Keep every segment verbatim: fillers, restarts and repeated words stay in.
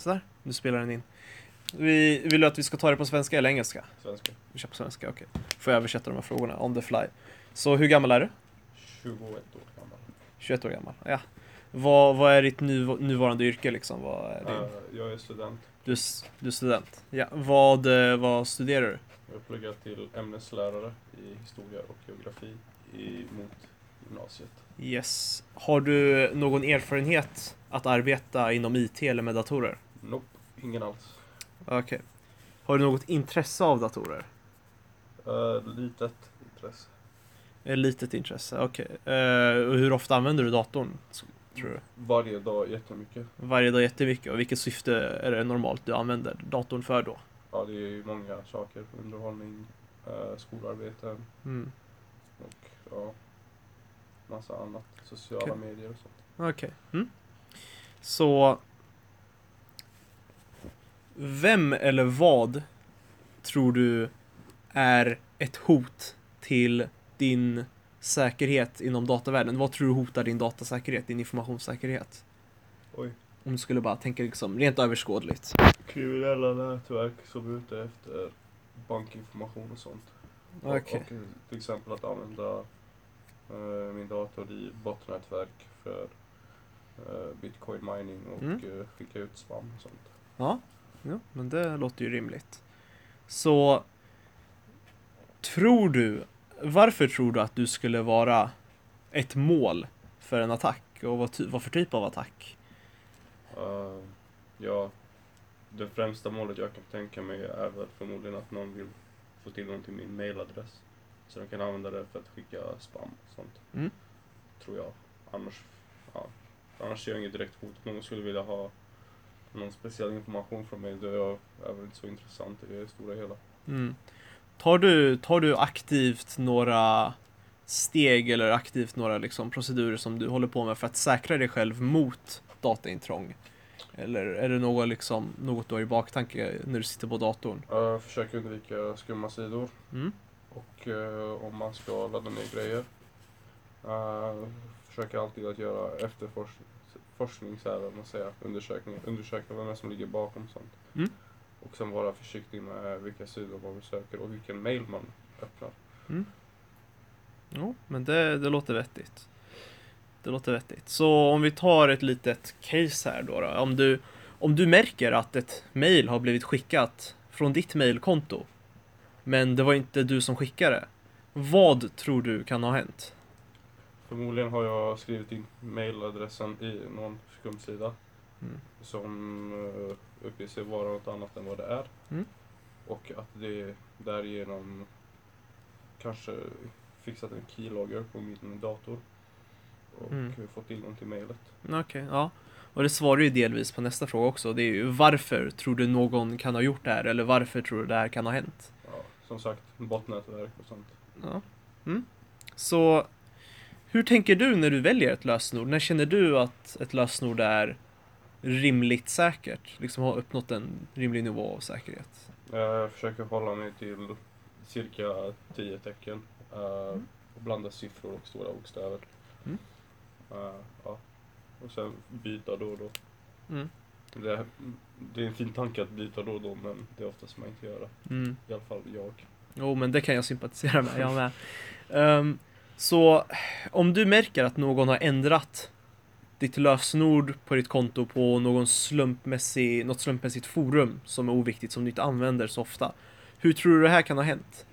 sådär, nu spelar den in. Vi vill du att vi ska ta det på svenska eller engelska? Svenska. Vi kör på svenska, okej. Okay. Får jag översätta de här frågorna on the fly. Så hur gammal är du? tjugoett år gammal. tjugoett år gammal, ja. Vad, vad är ditt nu, nuvarande yrke liksom? Vad är din... Uh, jag är student. Du, du är student. Ja, vad, vad studerar du? Jag pluggar till ämneslärare i historia och geografi i, mot gymnasiet. Yes. Har du någon erfarenhet att arbeta inom I T eller med datorer? Nope, ingen alls. Okej. Okay. Har du något intresse av datorer? Uh, litet intresse. Ett litet intresse, okej. Okay. Uh, hur ofta använder du datorn, tror du? Varje dag jättemycket. Varje dag jättemycket. Och vilket syfte är det normalt du använder datorn för då? Ja, det är ju många saker. Underhållning, uh, skolarbeten mm. och ja, massa annat. Sociala okay. medier och sånt. Okej. Okay. Mm. Så vem eller vad tror du är ett hot till din säkerhet inom datavärlden? Vad tror du hotar din datasäkerhet, din informationssäkerhet? Oj. Om du skulle bara tänka liksom rent överskådligt. Kriminella nätverk som är ute efter bankinformation och sånt. Okay. Och, och till exempel att använda uh, min dator i botnätverk för uh, bitcoin mining och mm. uh, skicka ut spam och sånt. Ja, ja, men det låter ju rimligt. Så tror du, varför tror du att du skulle vara ett mål för en attack? Och vad, ty- vad för typ av attack? Uh, ja, det främsta målet jag kan tänka mig är väl förmodligen att någon vill få tillgång till min mailadress. Så de kan använda det för att skicka spam och sånt. Mm. Tror jag. Annars, ja, annars är jag inget direkt hot. Någon skulle vilja ha någon speciell information från mig. Det är väl inte så intressant i det stora hela. Mm. Tar du, tar du aktivt några steg eller aktivt några liksom procedurer som du håller på med för att säkra dig själv mot dataintrång? Eller är det något, liksom, något du har i baktanke när du sitter på datorn? Jag försöker undvika skumma sidor. Mm. Och uh, om man ska ladda ner grejer. Uh, försöker alltid att göra efterforskning. Forskning så här, man säger, undersökning, undersöka vem som ligger bakom sånt. Mm. Och sen vara försiktig med vilka sidor man besöker och vilken mail man öppnar. Mm. Jo, men det, det låter vettigt. Det låter vettigt. Så om vi tar ett litet case här då, då. Om du, om du märker att ett mail har blivit skickat från ditt mailkonto, men det var inte du som skickade, vad tror du kan ha hänt? Förmodligen har jag skrivit in mailadressen i någon skumsida mm. som uh, uppger sig vara något annat än vad det är. Mm. Och att det därigenom kanske fixat en keylogger på min dator och mm. fått tillgång till mailet. Okej, okay, ja. Och det svarar ju delvis på nästa fråga också. Det är ju varför tror du någon kan ha gjort det här? Eller varför tror du det här kan ha hänt? Ja, som sagt, botnätverk och sånt. Ja. Mm. Så hur tänker du när du väljer ett lösenord? När känner du att ett lösenord är rimligt säkert? Liksom har uppnått en rimlig nivå av säkerhet? Jag försöker hålla mig till cirka tio tecken. Uh, mm. Och blanda siffror och stora bokstäver. Mm. Uh, ja. Och sen byta då och då. Mm. Det, är, det är en fin tanke att byta då och då, men det är oftast man inte gör det. Mm. I alla fall jag. Jo, men det kan jag sympatisera med. Jag med. Um, så om du märker att någon har ändrat ditt lösenord på ditt konto på någon slumpmässig, något slumpmässigt forum som är oviktigt, som du inte använder så ofta. Hur tror du det här kan ha hänt?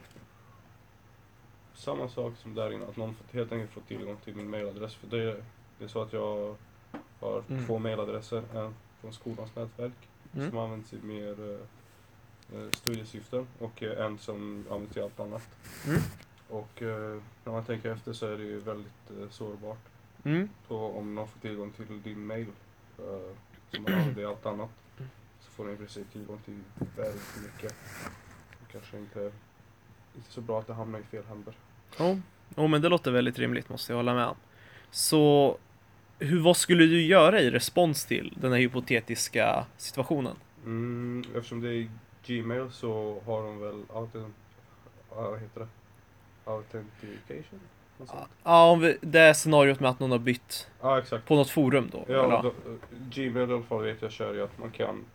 Samma sak som där inne, att någon fått, helt enkelt fått tillgång till min mailadress. För det, det är så att jag har mm. två mailadresser, en från skolans nätverk mm. som används i mer uh, studiesyften och uh, en som används i allt annat. Mm. Och uh, när man tänker efter så är det ju väldigt uh, sårbart. Mm. Så om någon får tillgång till din mail uh, som man använder i allt annat så får ni i princip tillgång till väldigt mycket. Och kanske inte, inte så bra att det hamnar i fel händer. Ja, oh, men det låter väldigt rimligt, måste jag hålla med om. Så hur, vad skulle du göra i respons till den här hypotetiska situationen? Mm, eftersom det är Gmail så har de väl autent- vad heter det? Authentication? Ja, om vi, det är scenariot med att någon har bytt ja, exakt. på något forum då. Ja, då, Gmail i alla fall vet jag kör ju att man kan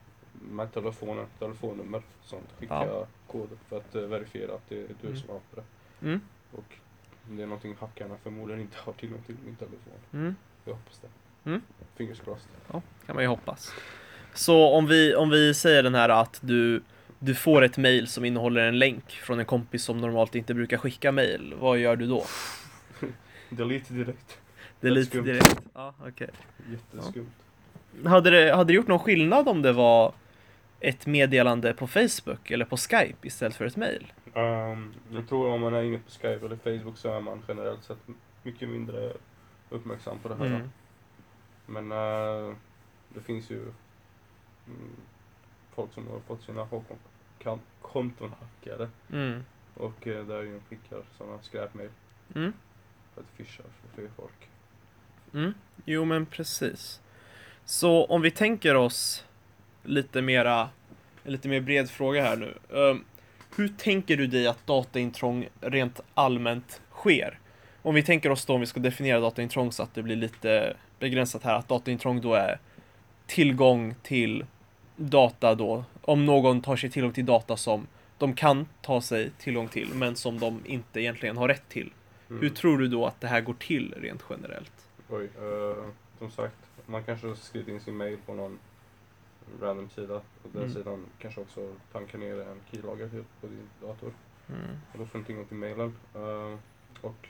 med telefonen, telefonnummer, sånt. Skicka Ja. koder för att uh, verifiera att det är du Mm. som har det. Mm. Och det är någonting hackarna förmodligen inte har tillgång till min telefon. Mm. Jag hoppas det. Mm. Fingers crossed. Ja, kan man ju hoppas. Så om vi, om vi säger den här att du, du får ett mejl som innehåller en länk från en kompis som normalt inte brukar skicka mejl, vad gör du då? Delete direkt. Det är Rätt lite skumt. direkt. Ja, okej. Jätteskumt. Hade det, hade det gjort någon skillnad om det var ett meddelande på Facebook eller på Skype istället för ett mejl? Um, jag tror om man är inne på Skype eller Facebook så är man generellt sett mycket mindre uppmärksam på det här. Mm. Men uh, det finns ju mm, folk som har fått sina kon- konton hackade. Mm. Och uh, där ju skickar sådana skräpmejl Mm. för att fischa för fler folk. Mm. Jo, men precis. Så om vi tänker oss lite mera, en lite mer bred fråga här nu. Um, hur tänker du dig att dataintrång rent allmänt sker? Om vi tänker oss då, om vi ska definiera dataintrång så att det blir lite begränsat här, att dataintrång då är tillgång till data då, om någon tar sig tillgång till data som de kan ta sig tillgång till, men som de inte egentligen har rätt till. Mm. Hur tror du då att det här går till rent generellt? Oj, uh, som sagt, man kanske skriver in sin mail på någon random sida och den Mm. sidan kanske också tankar ner en keylogger till på din dator. Mm. Och då får du tillgång till mailen. Uh, och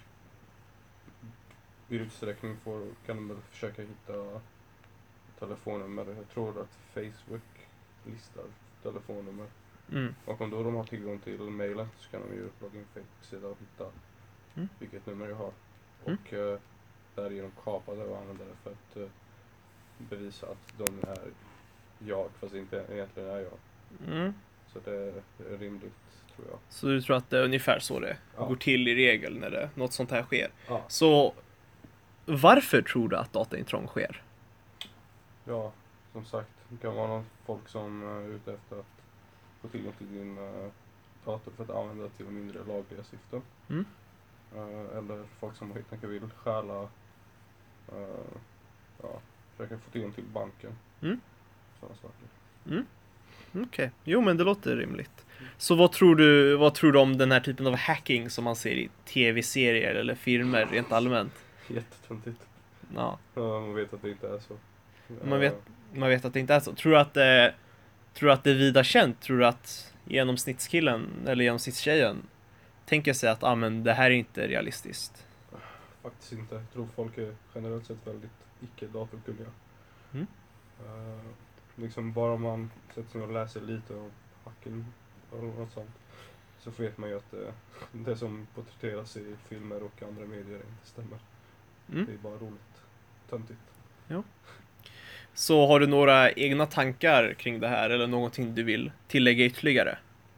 i utsträckning får, kan de väl försöka hitta telefonnummer. Jag tror att Facebook listar telefonnummer. Mm. Och om då de har tillgång till mailen så kan de ju logga in Facebook-sida och hitta Mm. vilket nummer jag har. Mm. Och uh, där är de kapade och använder det för att uh, bevisa att de är jag, fast inte egentligen är jag. Mm. Så det, det är rimligt, tror jag. Så du tror att det är ungefär så det Ja. går till i regel när det, något sånt här sker? Ja. Så varför tror du att dataintrång sker? Ja, som sagt, det kan vara någon folk som är ute efter att få tillgång till din uh, dator för att använda till mindre lagliga syften. Mm. Uh, eller folk som helt enkelt vill stjäla, uh, ja, försöka få tillgång till banken. Mm. Sådana saker. Mm. Okej, okay. Jo men det låter rimligt. Så vad tror du, vad tror du om den här typen av hacking som man ser i tv-serier eller filmer rent allmänt? Jättetöntigt. Ja. Uh, man vet att det inte är så. Man vet, man vet att det inte är så. Tror du att det, tror du att det är vida känt? Tror du att genomsnittskillen eller genomsnittstjejen tänker sig att ah, men det här är inte realistiskt? Faktiskt inte. Jag tror folk är generellt sett väldigt icke-datorkunniga. Mm. Uh, liksom bara man sätter sig och läser lite om hacking och något sånt, så vet man ju att det, det som porträtteras i filmer och andra medier inte stämmer. Mm. Det är bara roligt. Töntigt. Ja. Så har du några egna tankar kring det här eller någonting du vill tillägga ytterligare?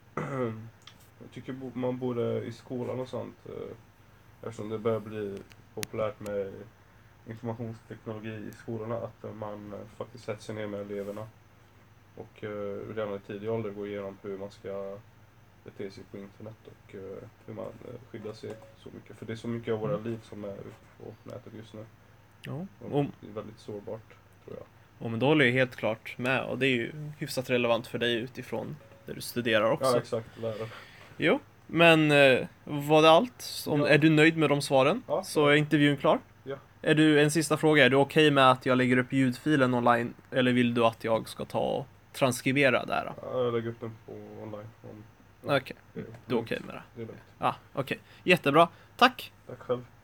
Jag tycker bo- man borde i skolan och sånt, eh, eftersom det börjar bli populärt med informationsteknologi i skolorna, att man eh, faktiskt sätter sig ner med eleverna och eh, redan i tidig ålder går igenom hur man ska bete sig på internet och eh, hur man eh, skyddar sig så mycket. För det är så mycket av våra liv som är ute på nätet just nu. Ja. Och Och, det är väldigt sårbart, tror jag. och men då håller jag helt klart med, och det är ju hyfsat relevant för dig utifrån där du studerar också. Ja, exakt. Lära. Jo, men eh, var det allt? Om, Ja. Är du nöjd med de svaren? Ja. Så är intervjun klar? Ja. Är du, en sista fråga, är du okej med att jag lägger upp ljudfilen online, eller vill du att jag ska ta och transkribera där? Ja, jag lägger upp den på online. Om, Okej, det, du är okej med det? det är lugnt. Ja, okej. Jättebra. Tack! Tack själv.